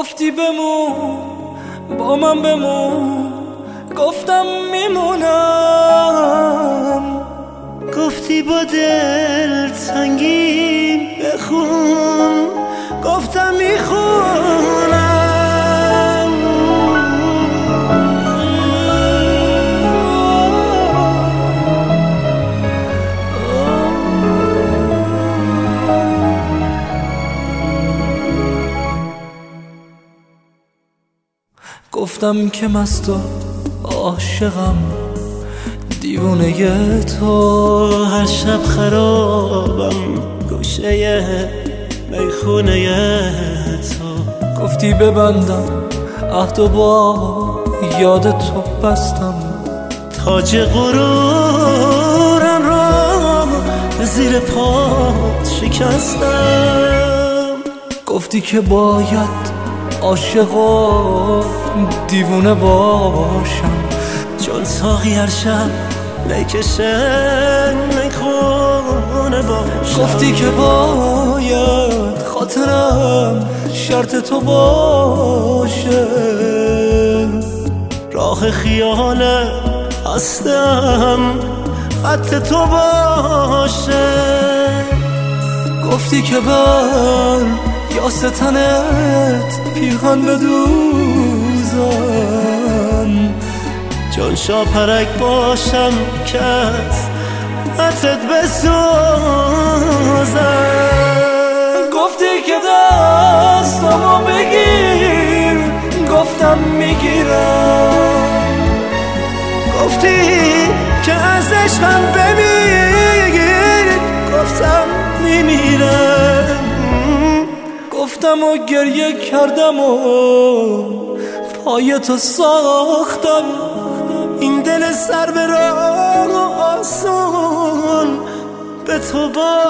گفتی بمون با من بمون، گفتم میمونم. گفتی با دل سنگین بخون، گفتم میخونم. گفتم که مست و عاشقم، دیوونه تو، هر شب خرابم گوشه میخونه تو. گفتی ببندم عهد و با یاد تو بستم، تاج غرورم را زیر پات شکستم. گفتی که باید عاشق و دیوونه باشم، چون ساقی هر شب میکشه میخونه باشم. گفتی که باید خاطرم شرط تو باشه، راه خیال هستم خط تو باشه. گفتی که بر یا ستنت پیهن بدوزم، چون شاپرک باشم که از حسد بسوزم. گفتی که دستمو بگیر، گفتم میگیرم. گفتی که از عشقم بمیر، گفتم میمیرم. گفتم و گریه کردم و پای تو ساختم، این دل سر به راه آسان به تو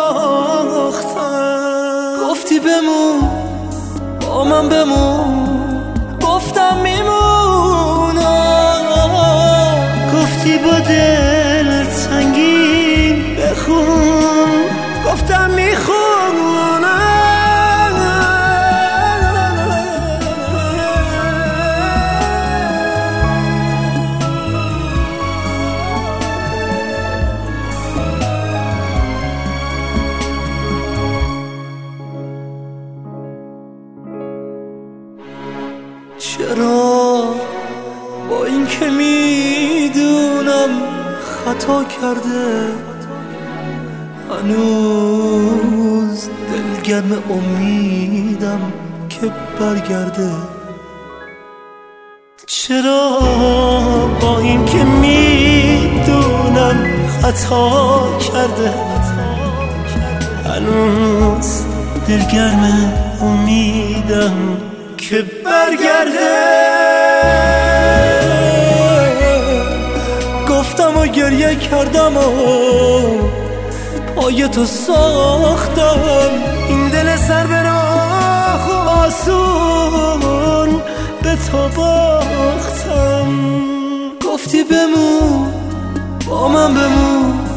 باختم. گفتی بمون با من بمون، گفتم میمونم. گفتی با دل سنگین بخون، گفتم میخونم. چرا با این که میدونم خطا کرده، هنوز دلگرم امیدم که برگرده. چرا با این که میدونم خطا کرده، هنوز دلگرم امیدم که برگرده. گفتم و گریه کردم و پای تو ساختم، این دل سر به راه آسون به تو باختم. گفتی بمون با من بمون،